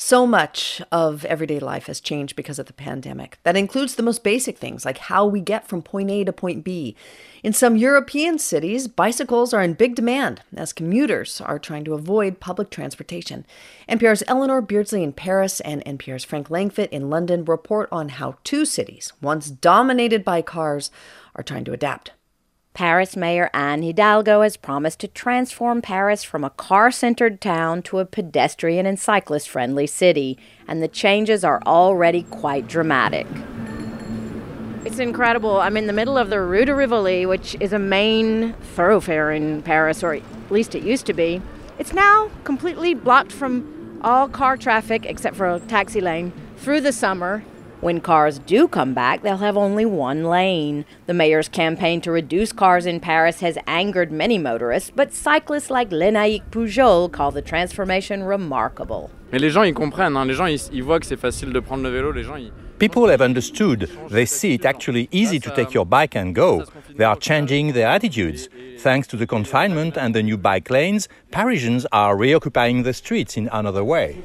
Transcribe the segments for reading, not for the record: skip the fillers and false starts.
So much of everyday life has changed because of the pandemic. That includes the most basic things, like how we get from point A to point B. In some European cities, bicycles are in big demand as commuters are trying to avoid public transportation. NPR's Eleanor Beardsley in Paris and NPR's Frank Langfitt in London report on how two cities, once dominated by cars, are trying to adapt. Paris Mayor Anne Hidalgo has promised to transform Paris from a car-centered town to a pedestrian and cyclist-friendly city, and the changes are already quite dramatic. It's incredible. I'm in the middle of the Rue de Rivoli, which is a main thoroughfare in Paris, or at least it used to be. It's now completely blocked from all car traffic, except for a taxi lane, through the summer. When cars do come back, they'll have only one lane. The mayor's campaign to reduce cars in Paris has angered many motorists, but cyclists like Lénaïque Pujol call the transformation remarkable. Mais les gens, ils comprennent. Les gens, ils voient que c'est facile de prendre le vélo. Les gens, People have understood. They see it actually easy to take your bike and go. They are changing their attitudes. Thanks to the confinement and the new bike lanes, Parisians are reoccupying the streets in another way.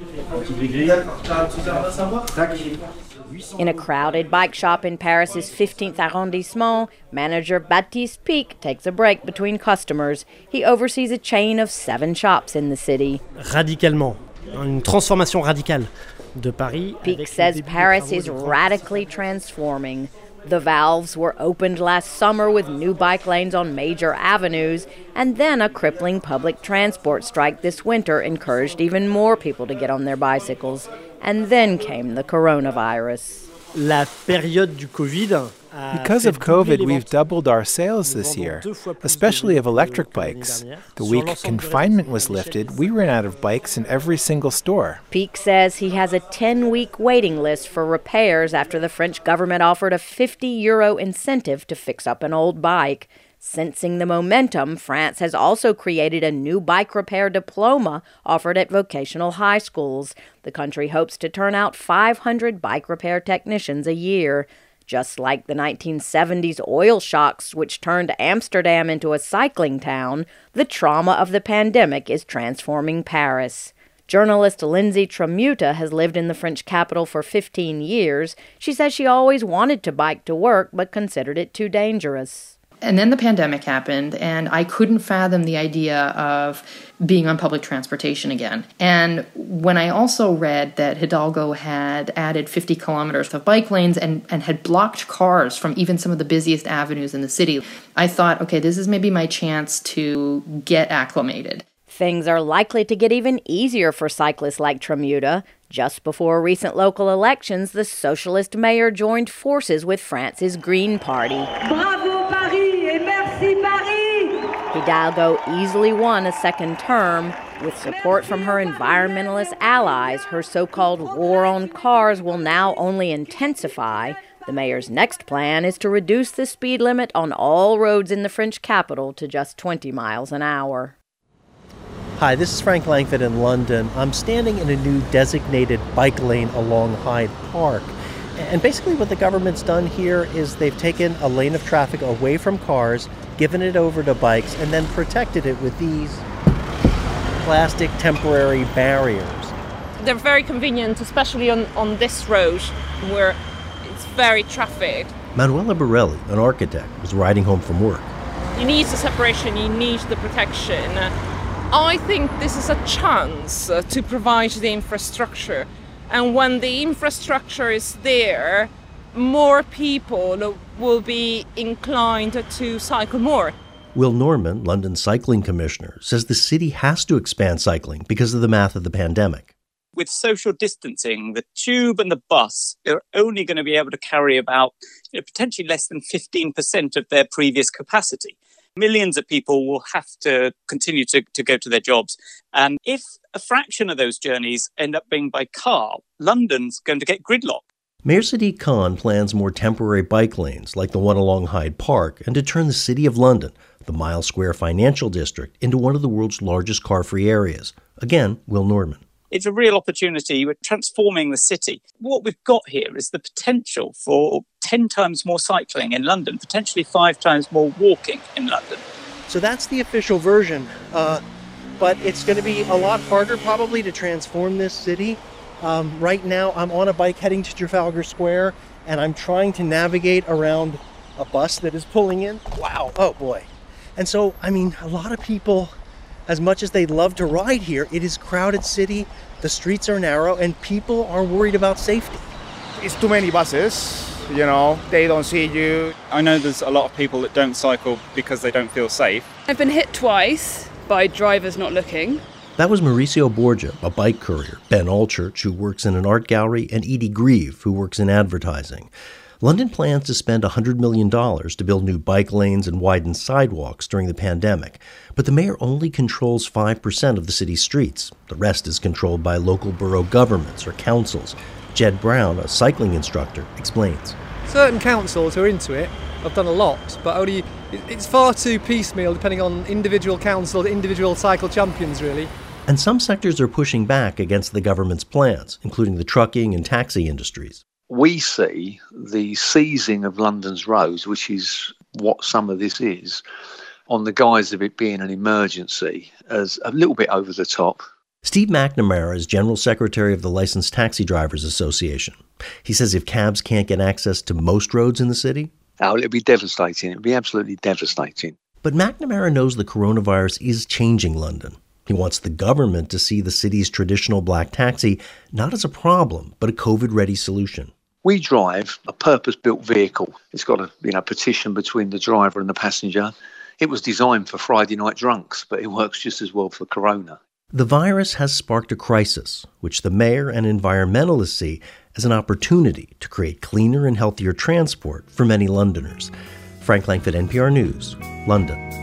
In a crowded bike shop in Paris's 15th arrondissement, manager Baptiste Pic takes a break between customers. He oversees a chain of 7 shops in the city. Radicalement, une transformation radicale de Paris. Pic says Paris is radically transforming. The valves were opened last summer with new bike lanes on major avenues, and then a crippling public transport strike this winter encouraged even more people to get on their bicycles. And then came the coronavirus. La période du Covid. Because of COVID, we've doubled our sales this year, especially of electric bikes. The week confinement was lifted, we ran out of bikes in every single store. Pic says he has a 10-week waiting list for repairs after the French government offered a €50 incentive to fix up an old bike. Sensing the momentum, France has also created a new bike repair diploma offered at vocational high schools. The country hopes to turn out 500 bike repair technicians a year. Just like the 1970s oil shocks, which turned Amsterdam into a cycling town, the trauma of the pandemic is transforming Paris. Journalist Lindsay Tramuta has lived in the French capital for 15 years. She says she always wanted to bike to work, but considered it too dangerous. And then the pandemic happened, and I couldn't fathom the idea of being on public transportation again. And when I also read that Hidalgo had added 50 kilometers of bike lanes and had blocked cars from even some of the busiest avenues in the city, I thought, okay, this is maybe my chance to get acclimated. Things are likely to get even easier for cyclists like Tramuta. Just before recent local elections, the socialist mayor joined forces with France's Green Party. Bravo Paris et merci Paris! Hidalgo easily won a second term. With support from her environmentalist allies, her so-called war on cars will now only intensify. The mayor's next plan is to reduce the speed limit on all roads in the French capital to just 20 miles an hour. Hi, this is Frank Langfitt in London. I'm standing in a new designated bike lane along Hyde Park. And basically what the government's done here is they've taken a lane of traffic away from cars, given it over to bikes, and then protected it with these plastic temporary barriers. They're very convenient, especially on this road where it's very trafficked. Manuela Borelli, an architect, was riding home from work. You need the separation, you need the protection. I think this is a chance to provide the infrastructure. And when the infrastructure is there, more people will be inclined to cycle more. Will Norman, London's cycling commissioner, says the city has to expand cycling because of the math of the pandemic. With social distancing, the tube and the bus are only going to be able to carry about potentially less than 15% of their previous capacity. Millions of people will have to continue to go to their jobs. And if a fraction of those journeys end up being by car, London's going to get gridlocked. Mayor Sadiq Khan plans more temporary bike lanes like the one along Hyde Park and to turn the City of London, the Mile Square financial district, into one of the world's largest car-free areas. Again, Will Norman. It's a real opportunity. We're transforming the city. What we've got here is the potential for 10 times more cycling in London, potentially 5 times more walking in London. So that's the official version, but it's going to be a lot harder probably to transform this city Right now, I'm on a bike heading to Trafalgar Square, and I'm trying to navigate around a bus that is pulling in. Wow, oh boy. And so, I mean, a lot of people, as much as they'd love to ride here, it is a crowded city, the streets are narrow, and people are worried about safety. It's too many buses, you know, they don't see you. I know there's a lot of people that don't cycle because they don't feel safe. I've been hit twice by drivers not looking. That was Mauricio Borgia, a bike courier, Ben Allchurch, who works in an art gallery, and Edie Grieve, who works in advertising. London plans to spend $100 million to build new bike lanes and widen sidewalks during the pandemic, but the mayor only controls 5% of the city's streets. The rest is controlled by local borough governments or councils. Jed Brown, a cycling instructor, explains. Certain councils who are into it have done a lot, but it's far too piecemeal depending on individual council, individual cycle champions, really. And some sectors are pushing back against the government's plans, including the trucking and taxi industries. We see the seizing of London's roads, which is what some of this is, on the guise of it being an emergency, as a little bit over the top. Steve McNamara is General Secretary of the Licensed Taxi Drivers Association. He says if cabs can't get access to most roads in the city... Oh, it'd be devastating. It'd be absolutely devastating. But McNamara knows the coronavirus is changing London. He wants the government to see the city's traditional black taxi not as a problem, but a COVID-ready solution. We drive a purpose-built vehicle. It's got a partition between the driver and the passenger. It was designed for Friday night drunks, but it works just as well for Corona. The virus has sparked a crisis, which the mayor and environmentalists see as an opportunity to create cleaner and healthier transport for many Londoners. Frank Langfitt, NPR News, London.